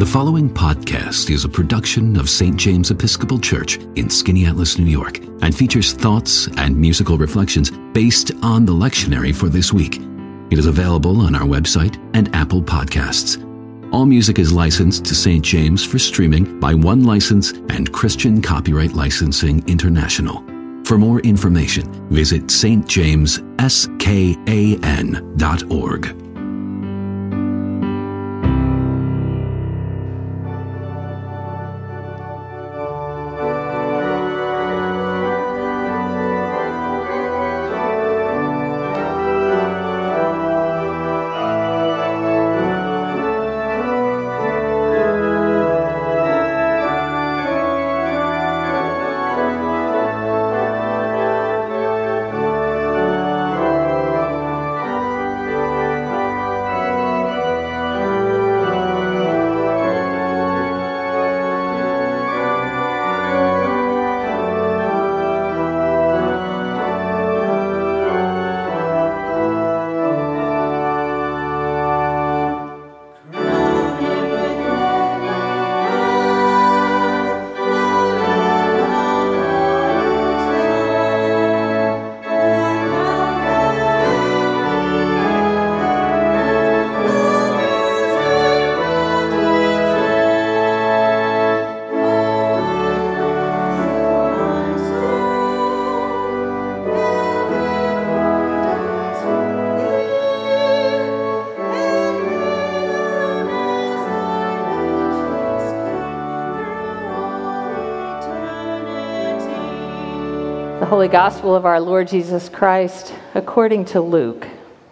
The following podcast is a production of St. James Episcopal Church in Skaneateles, New York, and features thoughts and musical reflections based on the lectionary for this week. It is available on our website and Apple Podcasts. All music is licensed to St. James for streaming by One License and Christian Copyright Licensing International. For more information, visit stjamesskan.org. The Holy Gospel of our Lord Jesus Christ according to Luke.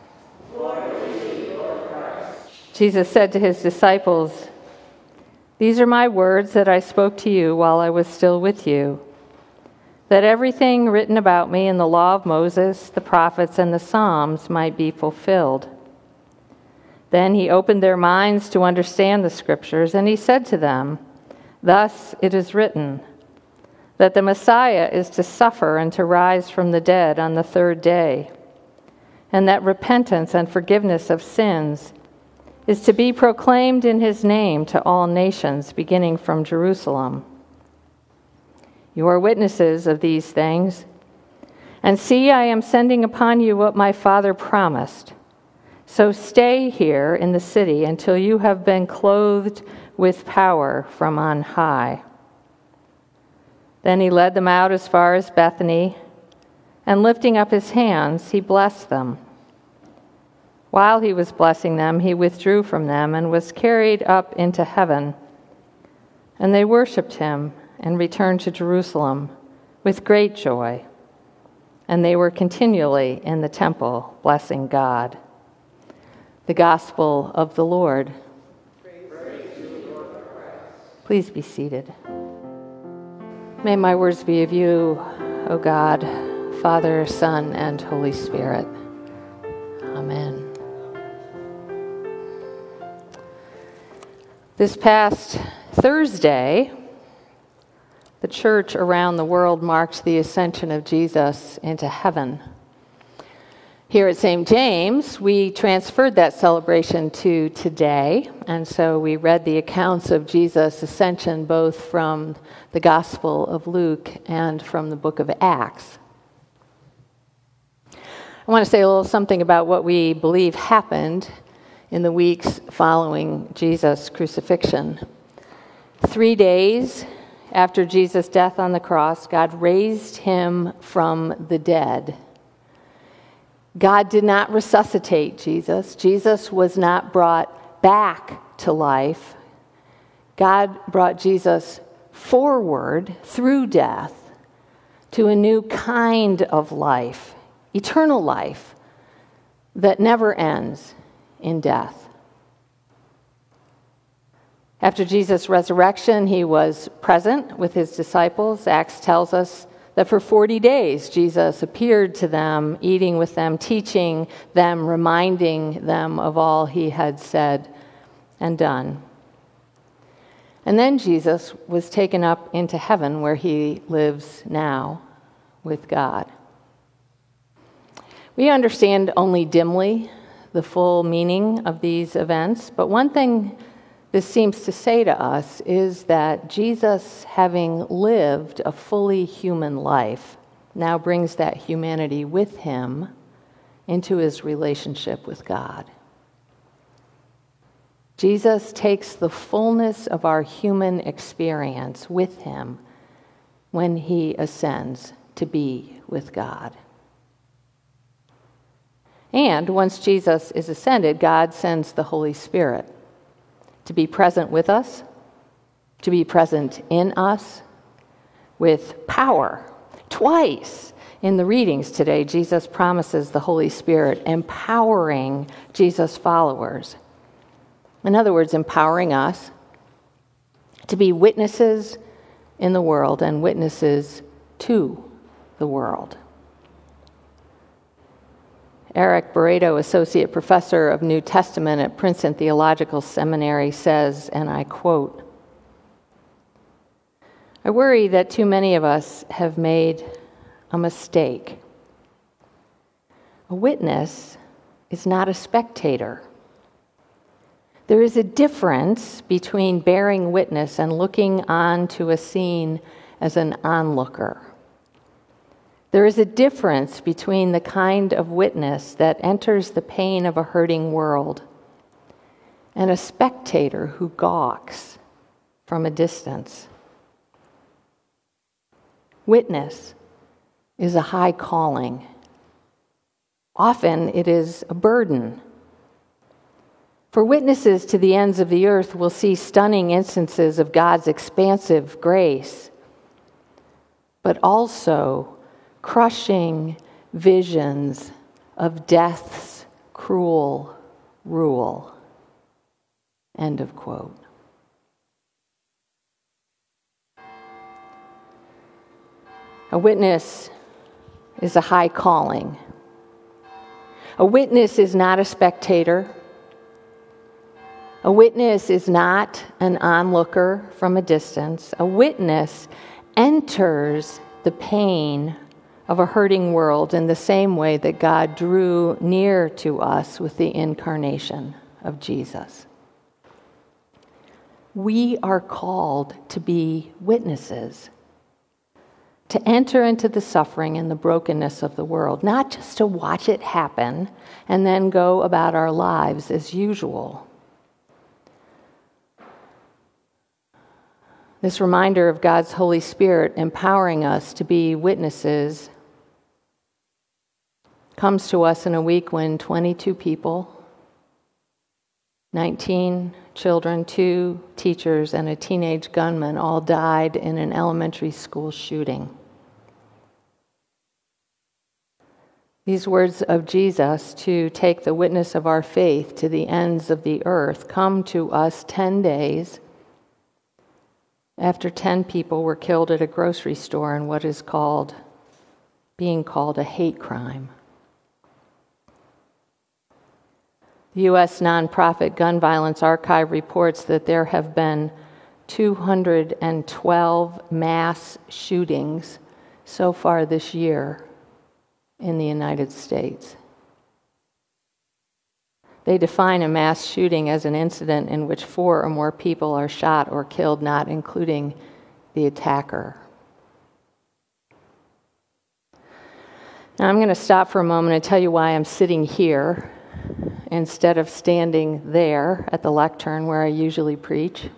Jesus said to his disciples, "These are my words that I spoke to you while I was still with you, that everything written about me in the law of Moses, the prophets, and the Psalms might be fulfilled." Then he opened their minds to understand the Scriptures, and he said to them, "Thus it is written, that the Messiah is to suffer and to rise from the dead on the third day, and that repentance and forgiveness of sins is to be proclaimed in his name to all nations, beginning from Jerusalem. You are witnesses of these things, and see, I am sending upon you what my Father promised. So stay here in the city until you have been clothed with power from on high." Then he led them out as far as Bethany, and lifting up his hands, he blessed them. While he was blessing them, he withdrew from them and was carried up into heaven. And they worshipped him and returned to Jerusalem with great joy. And they were continually in the temple, blessing God. The Gospel of the Lord. Praise to you, Lord Christ. Please be seated. May my words be of you, O God, Father, Son, and Holy Spirit. Amen. This past Thursday, the church around the world marked the ascension of Jesus into heaven. Here at St. James, we transferred that celebration to today, and so we read the accounts of Jesus' ascension both from the Gospel of Luke and from the book of Acts. I want to say a little something about what we believe happened in the weeks following Jesus' crucifixion. 3 days after Jesus' death on the cross, God raised him from the dead. God did not resuscitate Jesus. Jesus was not brought back to life. God brought Jesus forward through death to a new kind of life, eternal life that never ends in death. After Jesus' resurrection, he was present with his disciples. Acts tells us that for 40 days, Jesus appeared to them, eating with them, teaching them, reminding them of all he had said and done. And then Jesus was taken up into heaven, where he lives now with God. We understand only dimly the full meaning of these events, but one thing this seems to say to us is that Jesus, having lived a fully human life, now brings that humanity with him into his relationship with God. Jesus takes the fullness of our human experience with him when he ascends to be with God. And once Jesus is ascended, God sends the Holy Spirit to be present with us, to be present in us with power. Twice in the readings today, Jesus promises the Holy Spirit empowering Jesus' followers. In other words, empowering us to be witnesses in the world and witnesses to the world. Eric Barreto, Associate Professor of New Testament at Princeton Theological Seminary, says, and I quote, "I worry that too many of us have made a mistake. A witness is not a spectator. There is a difference between bearing witness and looking on to a scene as an onlooker. There is a difference between the kind of witness that enters the pain of a hurting world and a spectator who gawks from a distance. Witness is a high calling. Often it is a burden. For witnesses to the ends of the earth will see stunning instances of God's expansive grace, but also crushing visions of death's cruel rule." End of quote. A witness is a high calling. A witness is not a spectator. A witness is not an onlooker from a distance. A witness enters the pain of a hurting world in the same way that God drew near to us with the incarnation of Jesus. We are called to be witnesses, to enter into the suffering and the brokenness of the world, not just to watch it happen and then go about our lives as usual. This reminder of God's Holy Spirit empowering us to be witnesses comes to us in a week when 22 people, 19 children, 2 teachers, and a teenage gunman all died in an elementary school shooting. These words of Jesus to take the witness of our faith to the ends of the earth come to us 10 days after 10 people were killed at a grocery store in what is being called a hate crime. The U.S. nonprofit Gun Violence Archive reports that there have been 212 mass shootings so far this year in the United States. They define a mass shooting as an incident in which 4 or more people are shot or killed, not including the attacker. Now I'm going to stop for a moment and tell you why I'm sitting here instead of standing there at the lectern where I usually preach.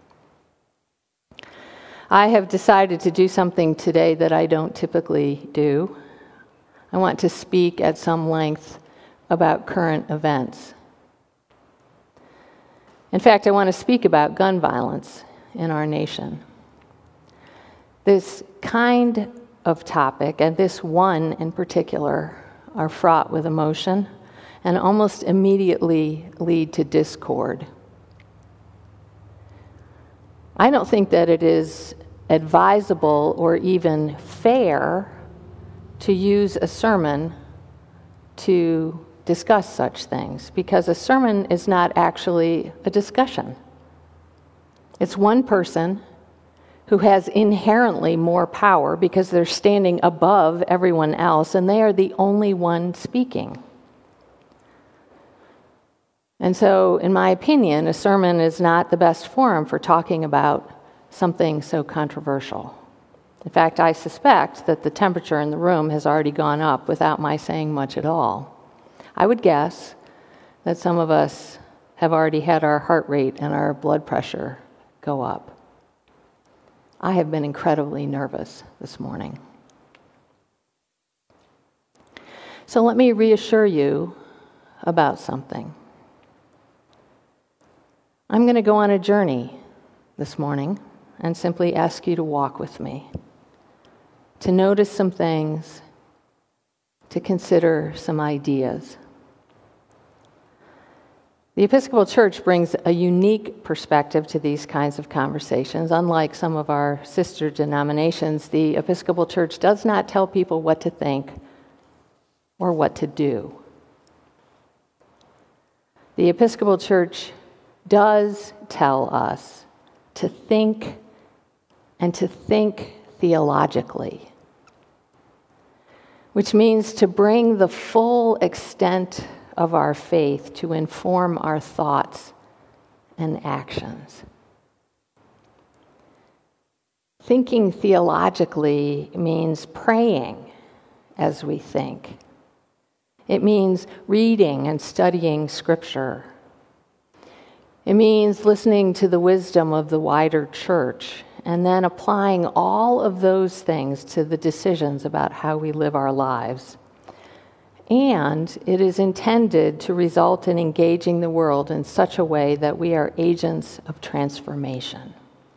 I have decided to do something today that I don't typically do. I want to speak at some length about current events. In fact, I want to speak about gun violence in our nation. This kind of topic, and this one in particular, are fraught with emotion and almost immediately lead to discord. I don't think that it is advisable or even fair to use a sermon to discuss such things, because a sermon is not actually a discussion. It's one person who has inherently more power because they're standing above everyone else and they are the only one speaking. And so, in my opinion, a sermon is not the best forum for talking about something so controversial. In fact, I suspect that the temperature in the room has already gone up without my saying much at all. I would guess that some of us have already had our heart rate and our blood pressure go up. I have been incredibly nervous this morning. So let me reassure you about something. I'm going to go on a journey this morning and simply ask you to walk with me, to notice some things, to consider some ideas. The Episcopal Church brings a unique perspective to these kinds of conversations. Unlike some of our sister denominations, the Episcopal Church does not tell people what to think or what to do. The Episcopal Church does tell us to think and to think theologically, which means to bring the full extent of our faith to inform our thoughts and actions. Thinking theologically means praying as we think. It means reading and studying Scripture. It means listening to the wisdom of the wider church and then applying all of those things to the decisions about how we live our lives. And it is intended to result in engaging the world in such a way that we are agents of transformation.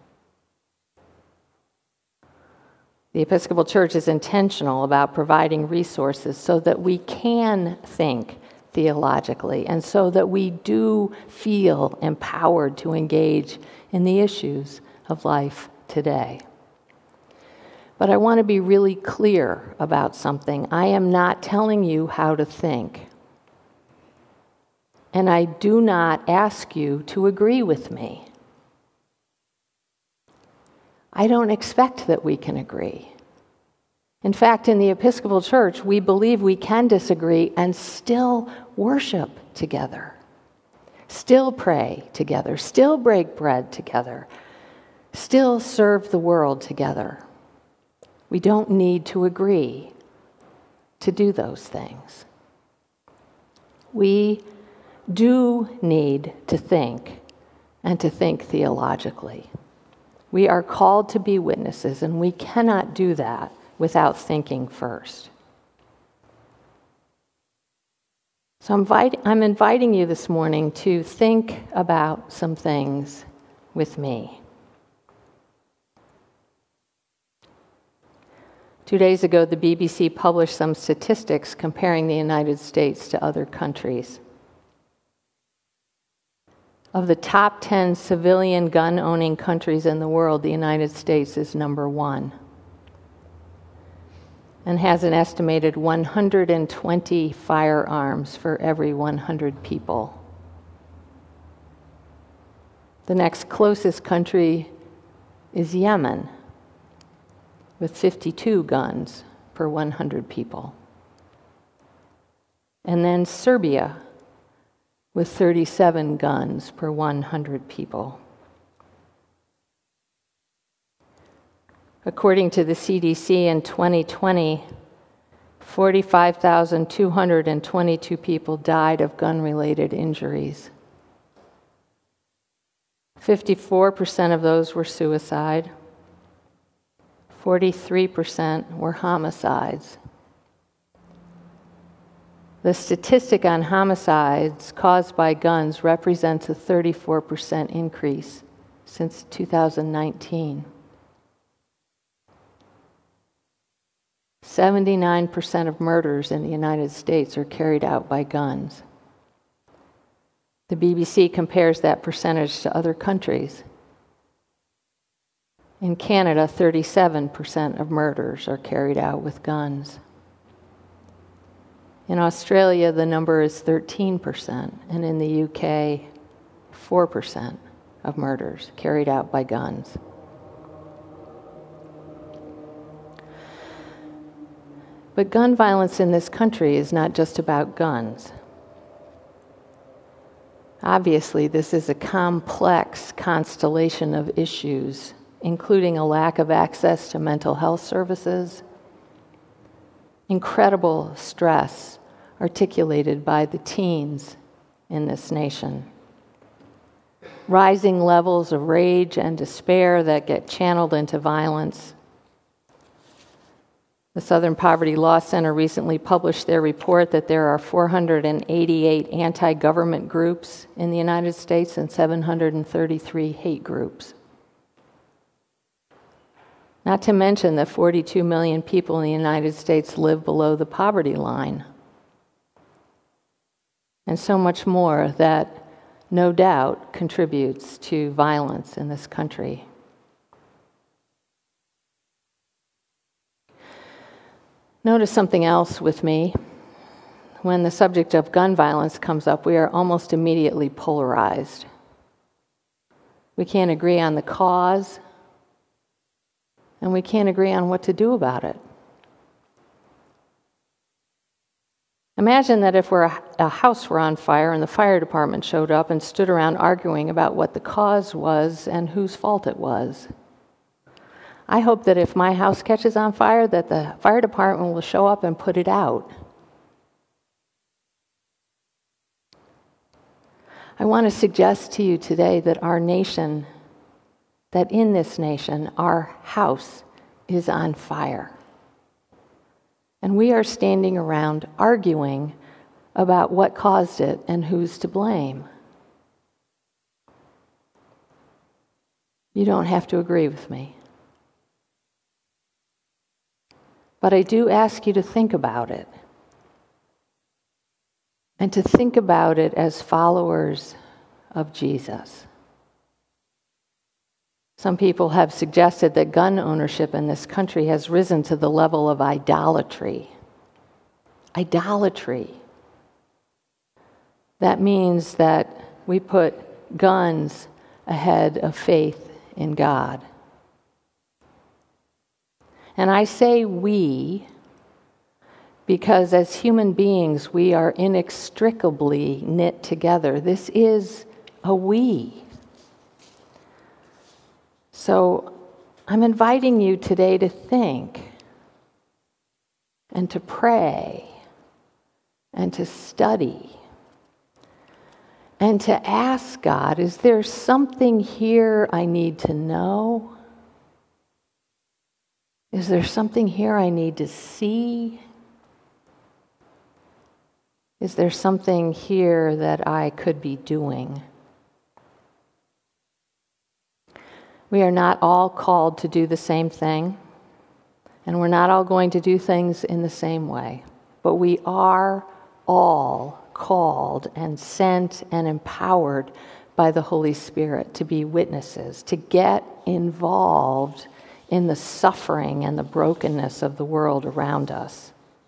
The Episcopal Church is intentional about providing resources so that we can think theologically and so that we do feel empowered to engage in the issues of life today. But I want to be really clear about something. I am not telling you how to think. And I do not ask you to agree with me. I don't expect that we can agree. In fact, in the Episcopal Church, we believe we can disagree and still worship together, still pray together, still break bread together, still serve the world together. We don't need to agree to do those things. We do need to think, and to think theologically. We are called to be witnesses, and we cannot do that without thinking first. So I'm inviting you this morning to think about some things with me. 2 days ago, the BBC published some statistics comparing the United States to other countries. Of the top 10 civilian gun-owning countries in the world, the United States is number 1 and has an estimated 120 firearms for every 100 people. The next closest country is Yemen, with 52 guns per 100 people. And then Serbia, with 37 guns per 100 people. According to the CDC in 2020, 45,222 people died of gun-related injuries. 54% of those were suicide. 43% were homicides. The statistic on homicides caused by guns represents a 34% increase since 2019. 79% of murders in the United States are carried out by guns. The BBC compares that percentage to other countries. In Canada, 37% of murders are carried out with guns. In Australia, the number is 13%, and in the UK, 4% of murders carried out by guns. But gun violence in this country is not just about guns. Obviously, this is a complex constellation of issues, including a lack of access to mental health services, incredible stress articulated by the teens in this nation, rising levels of rage and despair that get channeled into violence. The Southern Poverty Law Center recently published their report that there are 488 anti-government groups in the United States and 733 hate groups. Not to mention that 42 million people in the United States live below the poverty line. And so much more that no doubt contributes to violence in this country. Notice something else with me. When the subject of gun violence comes up, we are almost immediately polarized. We can't agree on the cause, and we can't agree on what to do about it. Imagine that if a house were on fire and the fire department showed up and stood around arguing about what the cause was and whose fault it was. I hope that if my house catches on fire, that the fire department will show up and put it out. I want to suggest to you today that that in this nation, our house is on fire. And we are standing around arguing about what caused it and who's to blame. You don't have to agree with me. But I do ask you to think about it. And to think about it as followers of Jesus. Some people have suggested that gun ownership in this country has risen to the level of idolatry. Idolatry. That means that we put guns ahead of faith in God. And I say we because as human beings, we are inextricably knit together. This is a we. So I'm inviting you today to think and to pray and to study and to ask God, is there something here I need to know? Is there something here I need to see? Is there something here that I could be doing? We are not all called to do the same thing, and we're not all going to do things in the same way, but we are all called and sent and empowered by the Holy Spirit to be witnesses, to get involved in the suffering and the brokenness of the world around us.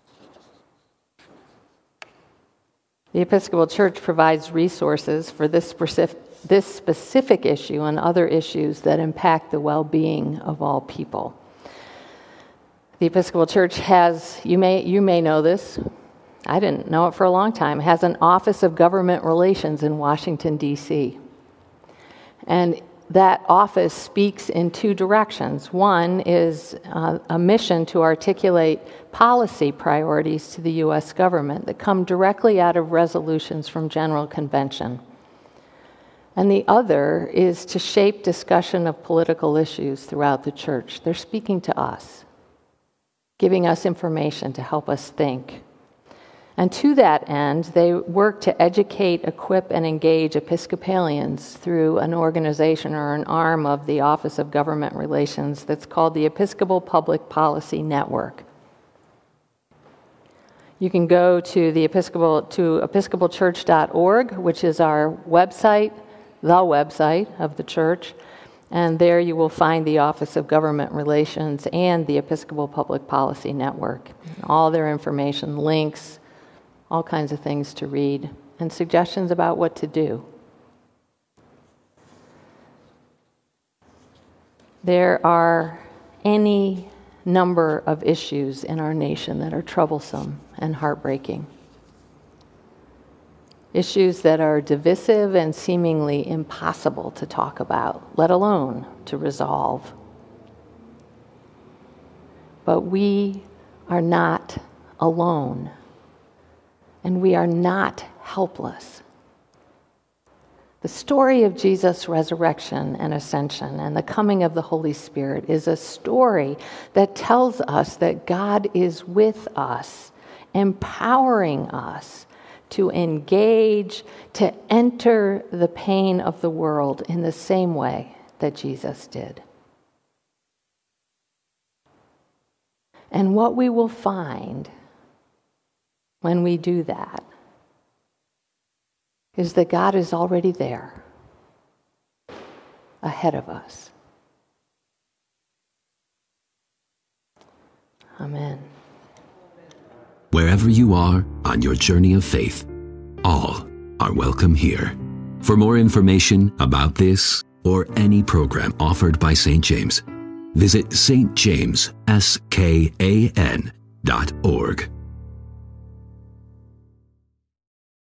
The Episcopal Church provides resources for this specific issue and other issues that impact the well-being of all people. The Episcopal Church has, you may know this, I didn't know it for a long time, has an Office of Government Relations in Washington, D.C. And that office speaks in two directions. One is a mission to articulate policy priorities to the U.S. government that come directly out of resolutions from General Convention. And the other is to shape discussion of political issues throughout the church. They're speaking to us, giving us information to help us think. And to that end, they work to educate, equip, and engage Episcopalians through an organization or an arm of the Office of Government Relations that's called the Episcopal Public Policy Network. You can go to episcopalchurch.org, which is our website, the website of the church, and there you will find the Office of Government Relations and the Episcopal Public Policy Network. All their information, links, all kinds of things to read, and suggestions about what to do. There are any number of issues in our nation that are troublesome and heartbreaking. issues that are divisive and seemingly impossible to talk about, let alone to resolve. But we are not alone, and we are not helpless. The story of Jesus' resurrection and ascension and the coming of the Holy Spirit is a story that tells us that God is with us, empowering us to engage, to enter the pain of the world in the same way that Jesus did. And what we will find when we do that is that God is already there, ahead of us. Amen. Wherever you are on your journey of faith, all are welcome here. For more information about this or any program offered by St. James, visit stjamesSkan.org.